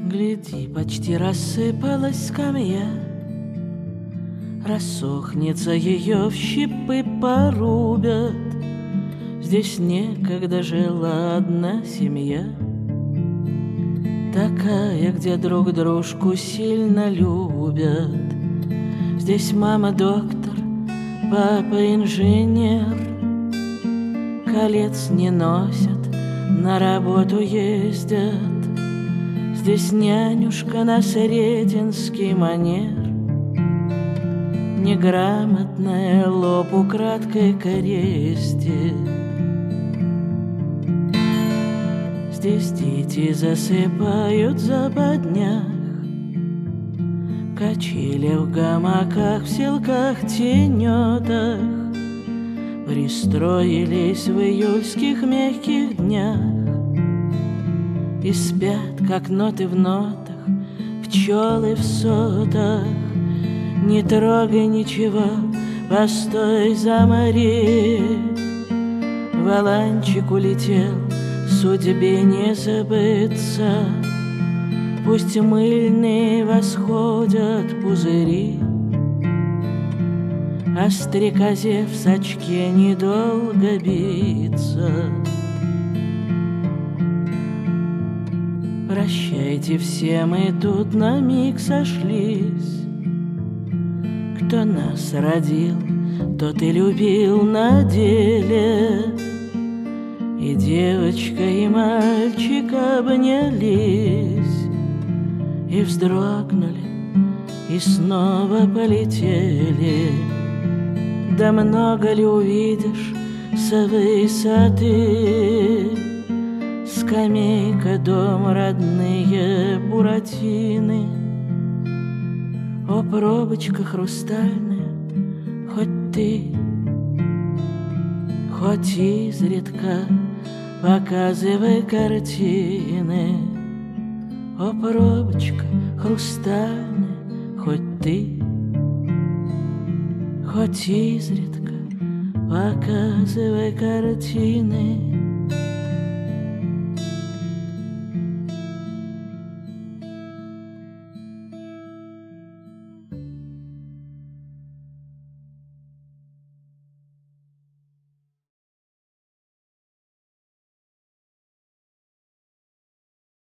Гляди, почти рассыпалась скамья, рассохнется, ее в щепы порубят. Здесь некогда жила одна семья, такая, где друг дружку сильно любят. Здесь мама доктор, папа инженер, колец не носят, на работу ездят. Здесь нянюшка на сретенский манер, неграмотная лоб украдкой крестит. Здесь дети засыпают в западнях, качели в гамаках, в селках, тенетах пристроились в июльских мягких днях и спят, как ноты в нотах, пчелы в сотах. Не трогай ничего, постой, замори. Валанчик улетел, судьбе не забыться. Пусть мыльные восходят пузыри, а стрекозе в сачке недолго биться. Прощайте все, мы тут на миг сошлись. Кто нас родил, тот и любил на деле. И девочка, и мальчик обнялись, и вздрогнули, и снова полетели. Да много ли увидишь с высоты? Скамейка, дом, родные буратины. О, пробочка хрустальная, хоть ты, хоть изредка показывай картины. О, пробочка хрустальная, хоть ты, хоть изредка показывай картины.